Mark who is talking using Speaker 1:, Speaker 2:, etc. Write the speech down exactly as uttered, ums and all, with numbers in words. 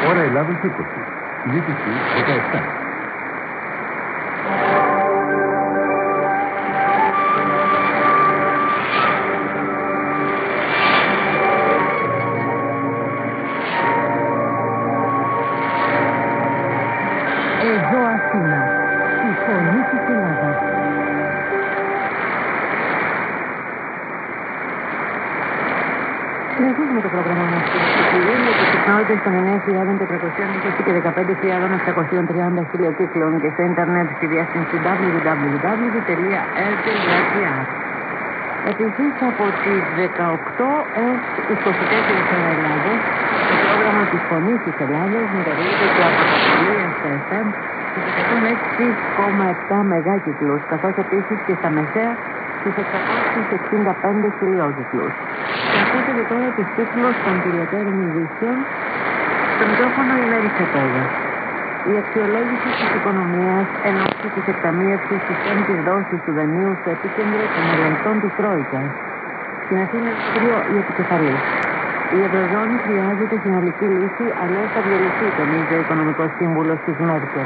Speaker 1: Ώρα Ελλάδος είκοσι. Ζήτηση δεκαεπτά.
Speaker 2: Εδώ Αθήνα, η φωνή της Ελλάδας. Συνεχίζουμε το πρόγραμμα μας κύριε με τις συχνότητες των εννέα χιλιάδες τετρακόσια είκοσι και δεκαπέντε χιλιάδες επτακόσια τριάντα χιλιοκύκλων και στο ίντερνετ στη διεύθυνση double-u double-u double-u τελεία r t τελεία g r. Επίσης από τις δεκαοκτώ έως είκοσι τέσσερις ώρα Ελλάδος, το πρόγραμμα της Φωνής της Ελλάδας μεταδίδεται και από τα Πολία στα εφ εμ στους εκατόν έξι κόμμα επτά μεγάκυκλους, καθώς επίσης και στα μεσαία στους εξακόσιους εξήντα πέντε χιλιόκυκλους. Και ακούτε τώρα τους τίτλους των κυριωτέρων ειδήσεων. Στο μικρόφωνο η Μέρη Σεπέγα. Η αξιολόγηση της οικονομίας εν ώψη της εκταμείευσης της πέμπτης δόσης του δανείου στο επίκεντρο των ελεγκτών της Τρόικας. Στην Αθήνα Κύριο η επικεφαλής. Η Ευρωζώνη χρειάζεται συνολική λύση, αλλιώς θα διαλυθεί, τονίζει ο Οικονομικός Σύμβουλος της Μέρκελ.